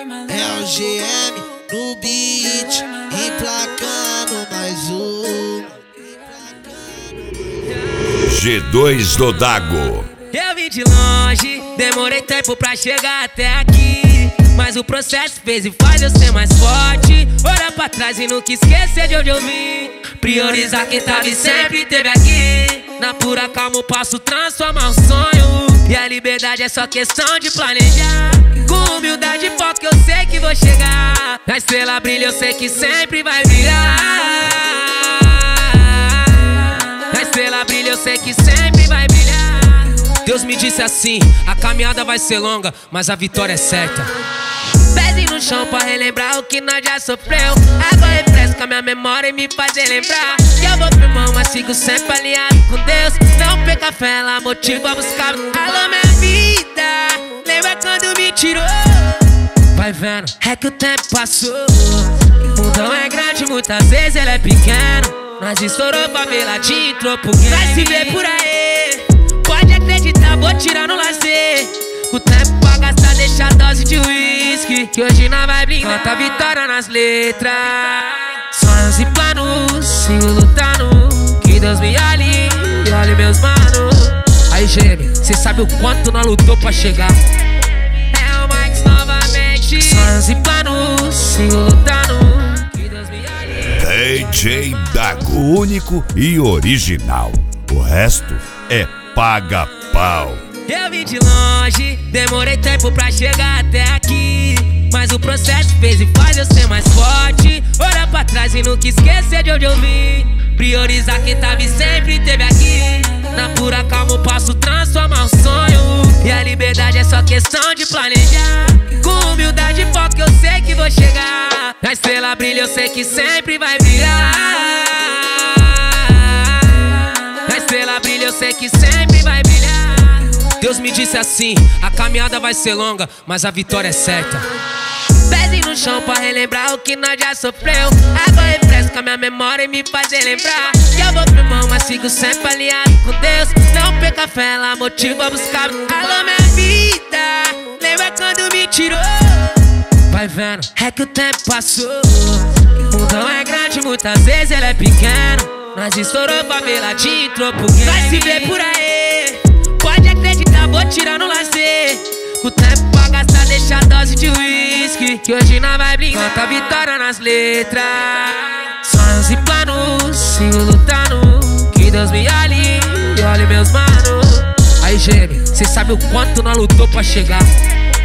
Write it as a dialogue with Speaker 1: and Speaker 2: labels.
Speaker 1: É o GM no beat, emplacando mais um.
Speaker 2: G2 do Dago.
Speaker 3: Eu vim de longe, demorei tempo pra chegar até aqui, mas o processo fez e faz eu ser mais forte. Olhar pra trás e nunca esquecer de onde eu vim. Priorizar quem tava e sempre teve aqui. Na pura calma eu posso transformar um sonho, e a liberdade é só questão de planejar. Com humildade e foco eu sei que vou chegar. A estrela brilha, eu sei que sempre vai brilhar. A estrela brilha, eu sei que sempre vai brilhar. Deus me disse assim: a caminhada vai ser longa, mas a vitória é certa. Pezinho no chão pra relembrar o que nós já sofreu. Água refresca minha memória e me faz relembrar que eu vou firmão, mas sigo sempre alinhado com Deus. Não perca fé, ela motiva a buscar. Alô minha vida, lembra quando me tirou? Vai vendo, é que o tempo passou. O mundão é grande, muitas vezes ele é pequeno. Nós estourou faveladinho, entrou pro game. Vai se ver por aí, pode acreditar, vou tirar no lazer. O tempo pra gastar, deixa a dose de uísque, que hoje nós vai brincar. Canta a vitória nas letras. Sonhos e planos, sigo lutando. Que Deus me olhe e olhe meus manos. Aí GM, cê sabe o quanto nós lutou pra chegar. É o Max novamente. Sonhos e planos, sigo lutando. Que Deus me olhe.
Speaker 2: DJ Dago, único e original. O resto é paga-pau.
Speaker 3: Eu vim de longe, demorei tempo pra chegar até aqui, mas o processo fez e faz eu ser mais forte. Olhar pra trás e nunca esquecer de onde eu vim. Priorizar quem tava e sempre teve aqui. Na pura calma eu posso transformar um sonho, e a liberdade é só questão de planejar. Com humildade e foco eu sei que vou chegar. A estrela brilha, eu sei que sempre vai brilhar. A estrela brilha, eu sei que sempre vai brilhar. Deus me disse assim: a caminhada vai ser longa, mas a vitória é certa. Pezinho no chão pra relembrar o que nós já sofreu. Água refresca minha memória e me faz relembrar que eu vou firmão, mas sigo sempre alinhado com Deus. Não perca fé, ela motiva a buscar. Alô minha vida, lembra quando me tirou? Vai vendo, é que o tempo passou. O mundão é grande, muitas vezes ele é pequeno. Nós estourou faveladinho, entrou pro game. Vai se ver por aí, pode acreditar, vou tirar no lazer. O tempo pra gastar, deixa a dose de uísque, que hoje nós vai brincar. Canta a vitória nas letras. Sonhos e planos, sigo lutando. Que Deus me olhe e olhe meus manos. Aí GM, cê sabe o quanto nós lutou pra chegar.